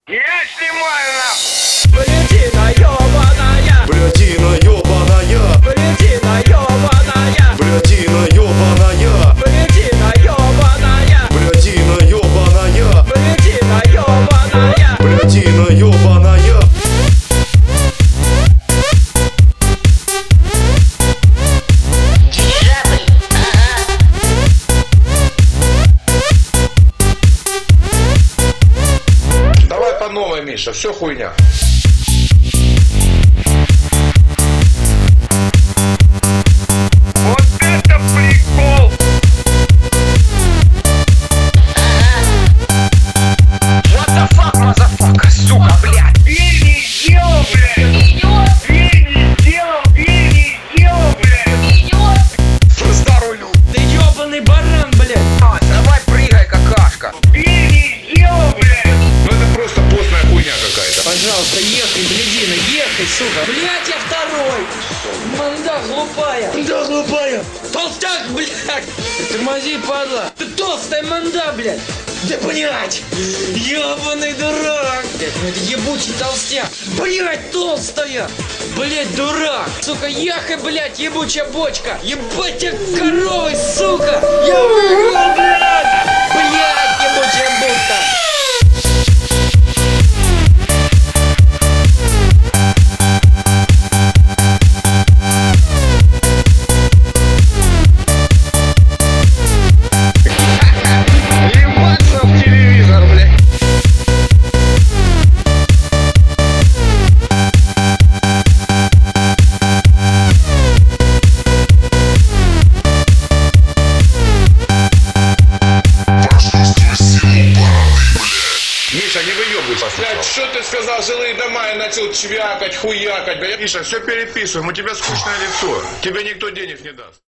Я снимаю нахуй! Блядина ёбаная! Блядина ёбаная! Блядина ёбаная! Блядина ёбаная! Блядина ёбаная! Блядина ёбаная! Блядина ёбаная! Блядина ёбаная! Давай по новой, Миша, все хуйня. Вот это прикол! What the fuck, motherfucker, сука, блядь! Дверь не сделал, блядь! Дверь не сделал, блядь! За рулю! Ты ёбаный баран, блядь! Давай прыгай, какашка! Дверь не сделал, блядь! Ну это просто постная хуйня какая-то. Пожалуйста, ехай, блядина, ехай, сука! Блядь, я второй! Манда глупая! Манда глупая! Толстяк, блядь! Тормози, падла! Ты толстая манда, блядь! Да блядь! Ёбаный дурак! Блядь, ну это ебучий толстяк! Блядь, толстая! Блядь, дурак! Сука, ехай, блядь, ебучая бочка! Ебать тебя коровой, сука! Я выиграл, блядь! Блядь, ебучая будка! Ебаться в телевизор, блядь! Миша, не выебывайся. Блядь, что ты сказал, жилые дома и начал чвякать, хуякать, блядь. Миша, все переписываем, у тебя скучное лицо. Тебе никто денег не даст.